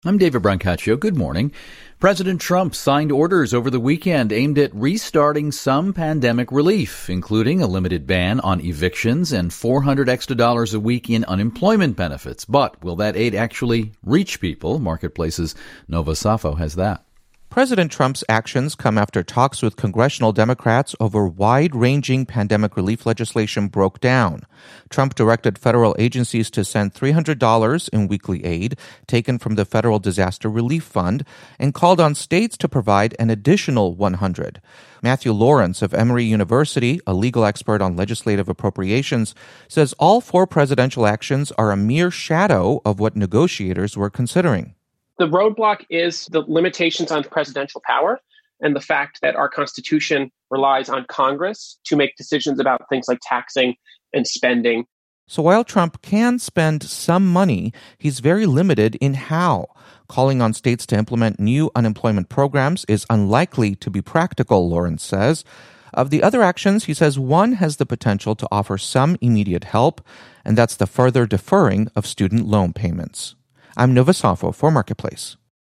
I'm David Brancaccio. Good morning. President Trump signed orders over the weekend aimed at restarting some pandemic relief, including a limited ban on evictions and $400 extra a week in unemployment benefits. But will that aid actually reach people? Marketplace's Nova Safo has that. President Trump's actions come after talks with congressional Democrats over wide-ranging pandemic relief legislation broke down. Trump directed federal agencies to send $300 in weekly aid taken from the Federal Disaster Relief Fund and called on states to provide an additional $100. Matthew Lawrence of Emory University, a legal expert on legislative appropriations, says all four presidential actions are a mere shadow of what negotiators were considering. The roadblock is the limitations on presidential power and the fact that our Constitution relies on Congress to make decisions about things like taxing and spending. So while Trump can spend some money, he's very limited in how. Calling on states to implement new unemployment programs is unlikely to be practical, Lawrence says. Of the other actions, he says one has the potential to offer some immediate help, and that's the further deferring of student loan payments. I'm Nova Safo for Marketplace.